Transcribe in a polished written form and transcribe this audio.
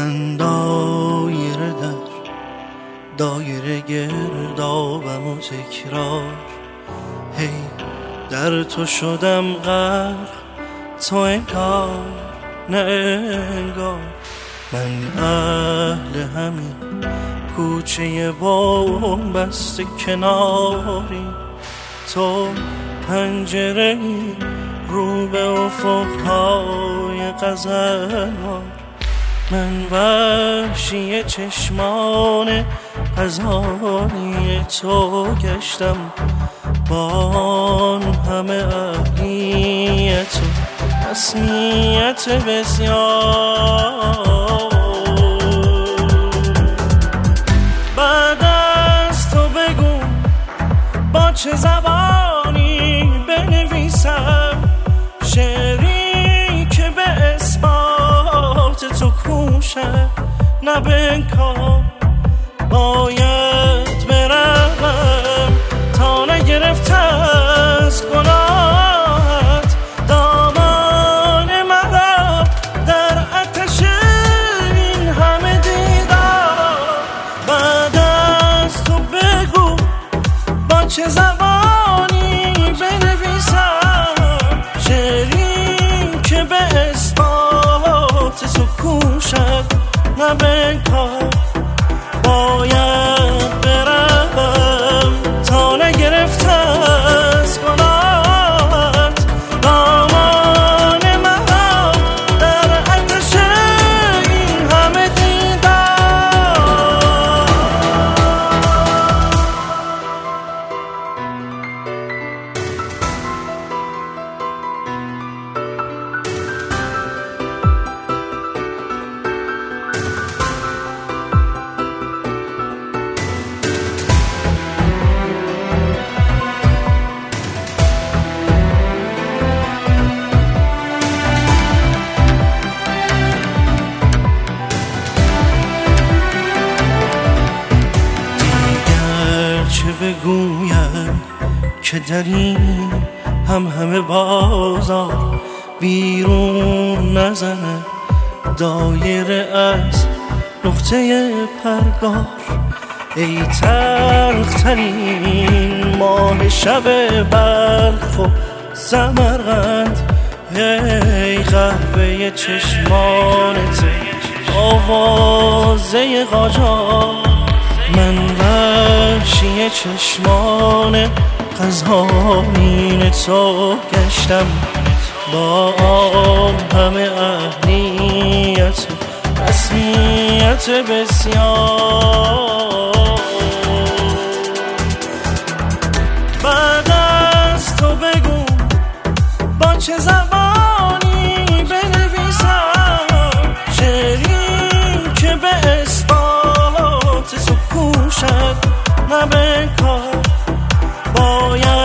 من دایره در دایره گردابم و تکرار، هی در تو شدم غرق، تو انگار نه انگار. من اهل همین کوچه بام بست کناری، تو پنجره‌ای رو به افق‌های غزلوار. من وحشی چشمان غزالی تو گشتم، با آن همه اهلیت و رسمیت بسیار. بعد از تو بگو با چه زبانی بنویسم شعری که به اثبات تو کوشد نه به انکار. باید بروم تا نگرفته از گناهت دامان مرا در آتش این همه دیدار. بعد از تو بگو با چه زبانی بنویسم شعری که به اثبات تو کوشد نه به انکار. باید بروم تا نگرفته از گناهت دامان مرا در آتش این همه دیدار. چه بگویم که در این همه بازار بیرون نزنه دایره از نقطه پرگار. ای تلخترین ماه شب بلخ و سمرقند، ای قهوه چشمانت آوازه قاجار. من وحشی چشمان غزالین تو گشتم، با آن همه اهلیت و رسمیت بسیار. بعد از تو بگو با چه زبانی بنویسم شعری که به اثبات تو کوشد نه به انکار. باید